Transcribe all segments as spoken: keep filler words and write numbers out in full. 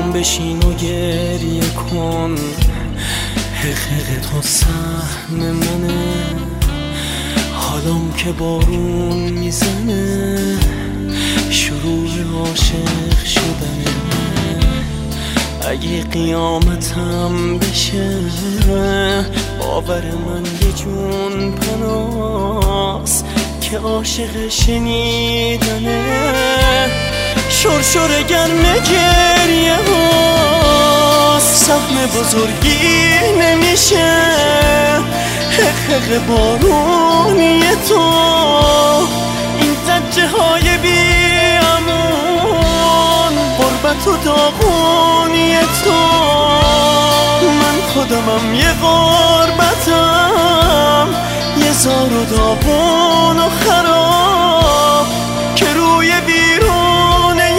آروم بشین و گریه کن، حقیقت تو سهم منه. حالم که بارون میزنه، شروع عاشق شدنه. اگه قیامتم بشه، باور من یه جون پناس که عاشق شنیدنه. شرشر گرم گریه هاست، سهم بزرگی نمیشه. حقیق بارونی تو، این زجه های بی امون، غربت و داغونی تو. من خودمم یه غربتم، یه زار و داغون و خراب که روی بیرونه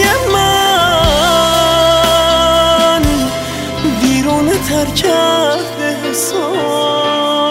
من ویرونه تر کرده حساب.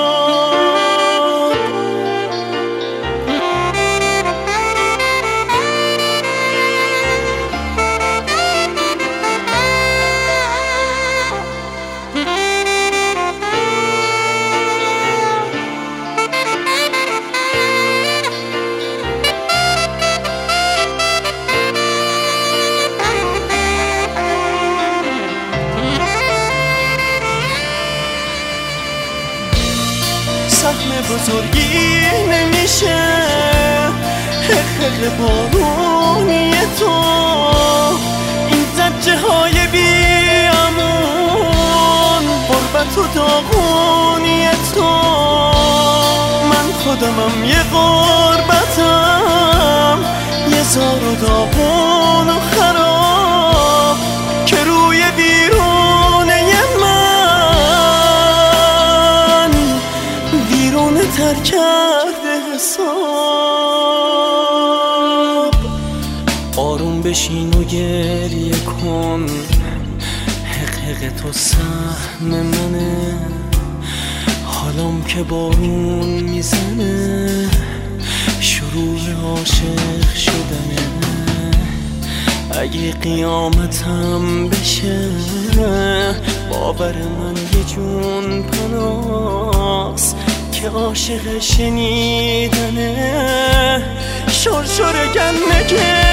سهم بزرگی نمیشه. حقیق بارونی تو، این زجه های بی امون، غربت و داغونی تو. من خودمم یه غربتم، یه زار و داغون و خراب که روی بیرونه من ویرونه تر کرده حساب. آروم بشین و گریه کن، حقیق تو سهم منه. حالم که بارون میزنه، شروع عاشق شدنه. اگه قیامتم بشه، باور من یه جون پناس که عاشق شنیدنه. شرشر گرم